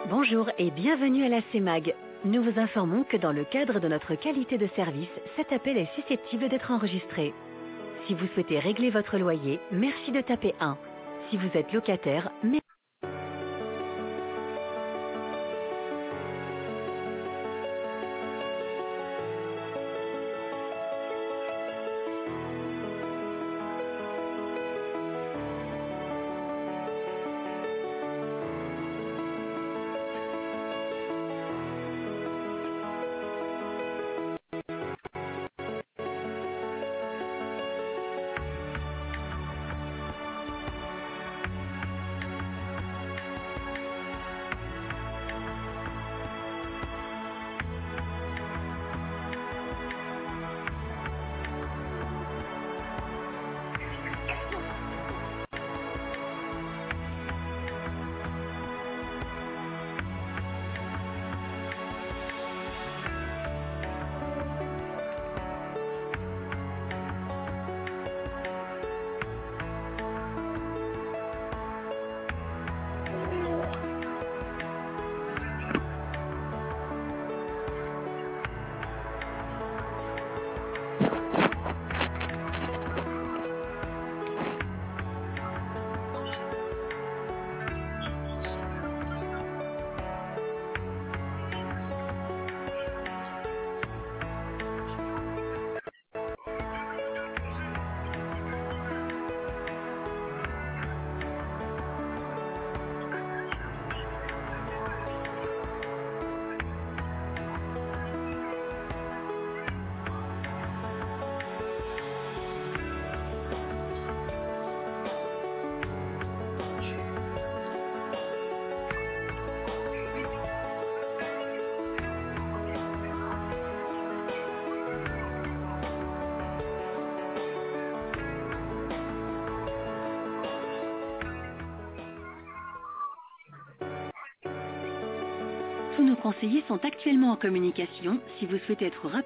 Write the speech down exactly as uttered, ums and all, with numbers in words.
Bonjour et bienvenue à la C E M A G. Nous vous informons que dans le cadre de notre qualité de service, cet appel est susceptible d'être enregistré. Si vous souhaitez régler votre loyer, merci de taper un. Si vous êtes locataire, merci. Tous nos conseillers sont actuellement en communication. Si vous souhaitez être rapide,